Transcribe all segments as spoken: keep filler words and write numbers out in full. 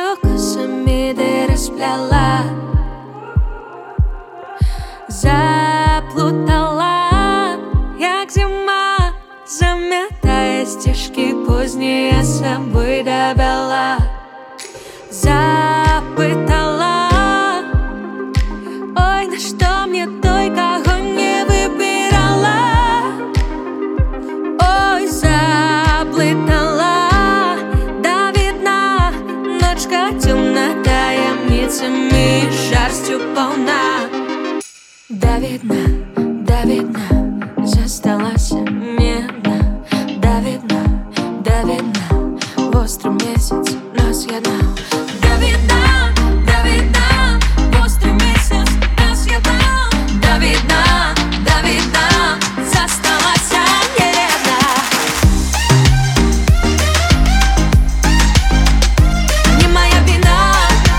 Между косами ты расплела, заплутала, як зима, заметая стежки поздние собой добила. Запытала, ой, на что мне той, кого не выбирала. Ой, заплутала, да видна, ночка темна, таємницями, жарстью полна. Да видно, да видно, засталась медно. Да видно, да видно, в острый месяц нас єднав. Да видно, да видно, в острый месяц нас єднав. Да видно, да видно, засталась медно. Не моя вина,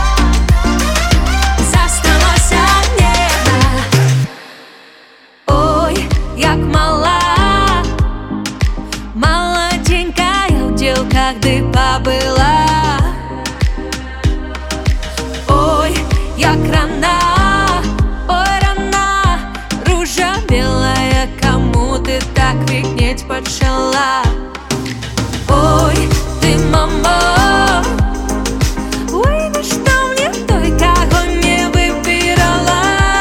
засталась медно. Ой, як мала, молоденькая в ділках ти побила. Ой, як рана, ой, рана, ружа белая, кому ты так крикнеть почала. Ой, ты, мама, ой, на что мне той, кого не выбирала.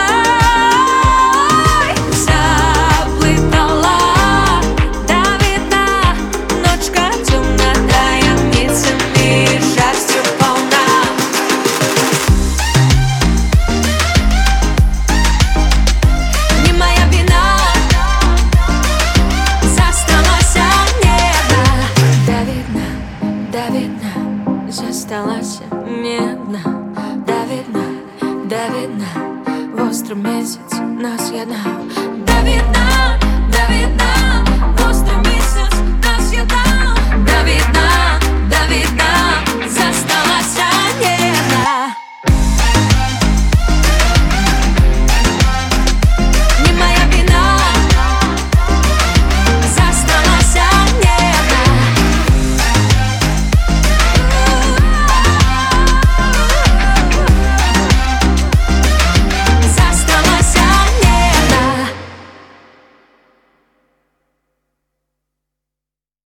Заплутала, да видна, ночка темна, таємницями, жарстью полна. Не моя вина, засталась медно. Да видно, да видно, засталась медно. Да видно, да видно, в острый месяц нас єднав. Да видно, да видно, в острый месяц нас єднав. Да видно.